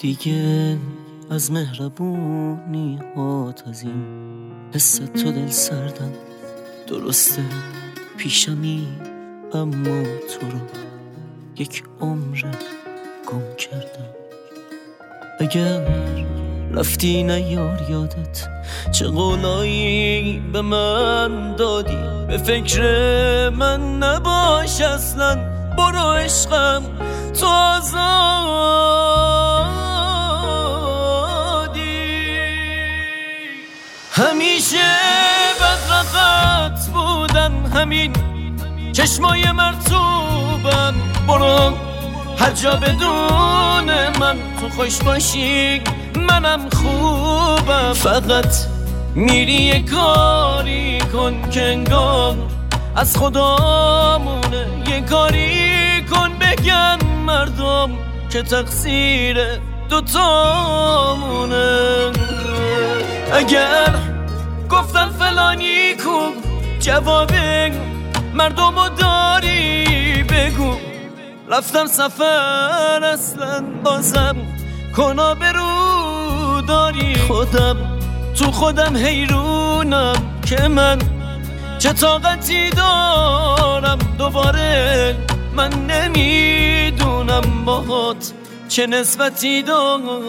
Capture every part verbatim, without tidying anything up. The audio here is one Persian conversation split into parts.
دیگه از مهربونی هات از این حس تو دل سردم. درسته پیشمی اما تو رو یک عمر گم کردم. اگر رفتی نیار یادت چه قولایی به من دادی، به فکر من نباش اصلا، برو عشقم تو آزادی. همیشه بدرقت بودن همین چشمای مرطوبم، برو هر جا بدون من تو خوش باشی منم خوبم. فقط میری یه کاری کن که انگار از خدامونه، یه کاری کن بگن مردم که تقصیر دوتامونه. اگر گفتن فلانی کو جواب مردمو داری بگو، رفتم سفر اصلا بازم کنا برو داری. خودم تو خودم حیرونم که من چه طاقتی دارم، دوباره من نمیدونم باهات چه نسبتی دارم.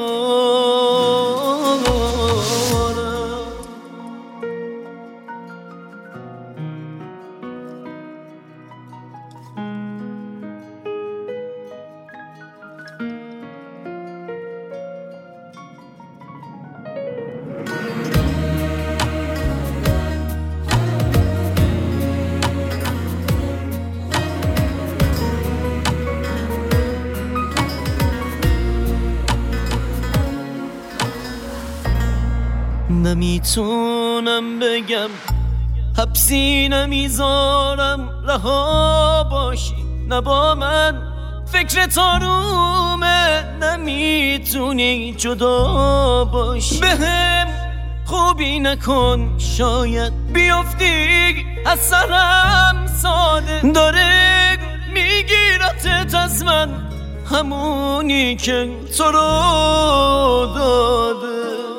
نمیتونم بگم حبسی نمیذارم رها باشی، نه با من فکر تارومه، نمیتونی جدا باشی. بهم خوبی نکن شاید بیفتی از سرم ساده، داره میگیرتت از من همونی که تو رو داده.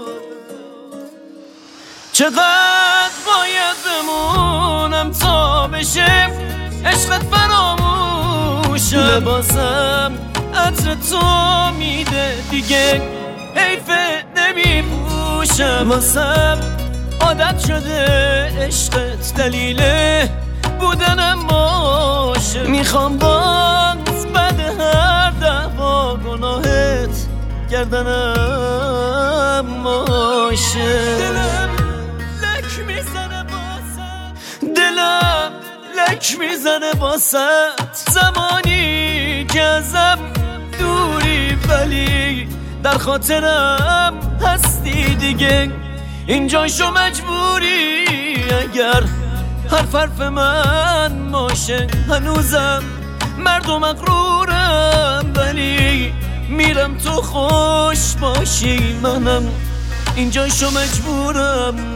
چقدر باید بمونم تا بشه عشقت فراموشم، لباسم عطر تو میده دیگه حیفه نمیپوشم. واسم عادت شده عشقت دلیل بودنم باشه، میخوام باز بعد هر دعوا گناهت گردنم باشه. دلم لک میزنه باست زمانی که ازم دوری، ولی در خاطرم هستی دیگه اینجاشو مجبوری. اگر حرف حرف من باشه هنوزم مرد و مغرورم، ولی میرم تو خوش باشی منم اینجاشو مجبورم.